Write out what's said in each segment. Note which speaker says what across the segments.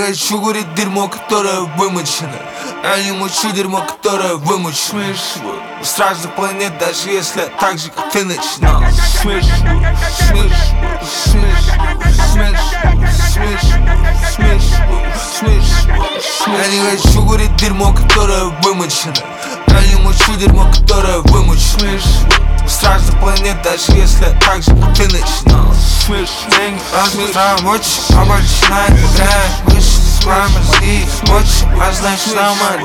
Speaker 1: не хочу курить дерьмо, которое вымочено. Я не мучу дерьмо, которое вымочено. С разных планет, даже если так же, как ты начинал. Я не хочу курить дерьмо, которое вымочено. Я не мучу дерьмо, которое вымочено. С разных планет, даже если так же, как ты начинал. Деньги размешаем очень, а начинает играть. Вышли с мозги, очень, а значит самая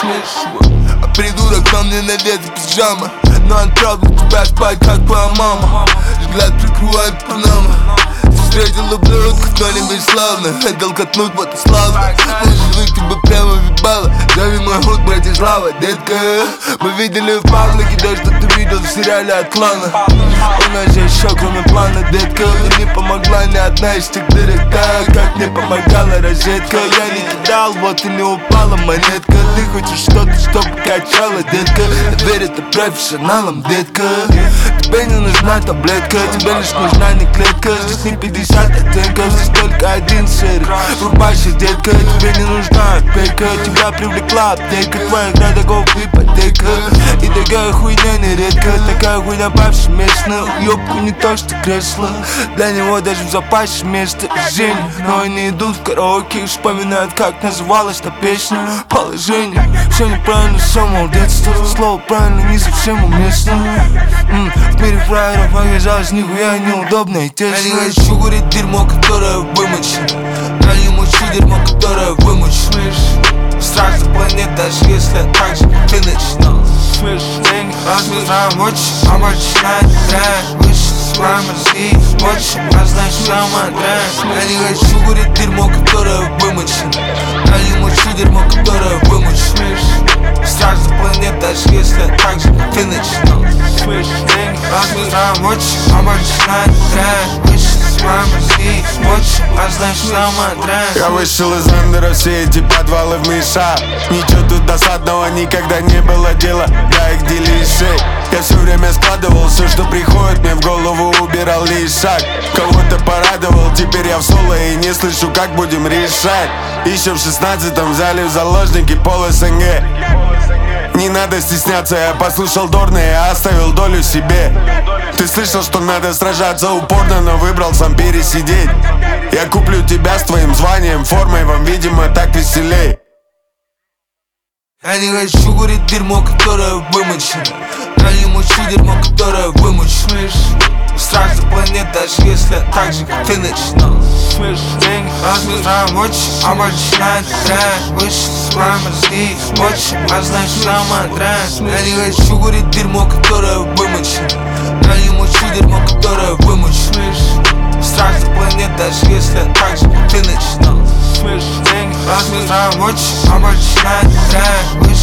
Speaker 1: дрянь. Придурок на мне надета пиджама, но отправлю тебя спать, как твоя мама. Взгляд прикрывает панама. Встретила блюдку, кто-нибудь славно. Хотел катнуть, вот и славно. Живых тебя прямо въебало. Зови мой худ, братья слава, детка. Мы видели в паблике то, что ты видел в сериале от клана. У нас же еще кроме плана, детка. Мне не помогла ни одна из тех дырок, так как мне помогала розетка. Я не кидал, вот и не упала монетка. Ты хочешь что-то, чтобы качала, детка. Верь это профессионалам, детка. Тебе не нужна таблетка, тебе лишь нужна не клетка. Здесь не 50 оттенков, здесь только один шерик. Врубайся, детка, тебе не нужна опека. Тебя привлекла аптека, твоя градогов ипотека. И такая хуйня нередко, такая хуйня повсеместно. Уёбку не то, что кресло, для него даже в запасе место и зелень. Но они идут в караоке и вспоминают, как называлась та песня. Положение, все неправильно с самого детства. Слово правильно не совсем уместно. В мире фраеров оказалось нихуя неудобно и тесно. Я не хочу курить дерьмо, которое вымочено. Я не мучу дерьмо, которое вымочено. С разных планет, даже если так же, как ты начинал. Деньги размешаем очень, а начинает играть. Вышли с мозги, очень, а значит самая дрянь. Я не хочу курить дерьмо, которое вымочено. Я не мучу дерьмо, которое вымочено. С разных планет, даже если так же, как ты начинал. Деньги размешаем очень, а начинает играть. Вышли с мозги, очень, а значит самая дрянь.
Speaker 2: Я вышел из андера, все эти подвалы в мешах. Ничего тут досадного никогда не было дела. Я их делишей. Я все время складывал все, что приходит мне в голову, убирал лишь шаг. Кого-то порадовал, теперь я в соло и не слышу, как будем решать. Еще в 16-м взяли в заложники пол СНГ. Не надо стесняться, я послушал Дорна и оставил долю себе. Ты слышал, что надо сражаться упорно, но выбрал сам пересидеть. Я куплю тебя с твоим званием, формой, вам, видимо, так веселей.
Speaker 1: Я не хочу курить дерьмо, которое вымочено. Я не мучу дерьмо, которое вымочено. С разных планет, даже если так же, как ты начинал. Деньги размешаем очень, а начинает играть. Вышли с мозги, очень, а значит самая дрянь. Я не хочу курить дерьмо, которое вымочено. Я не мучу дерьмо, которое вымочено. С разных планет, даже если так же, как ты начинал. Деньги размешаем очень, а начинает играть.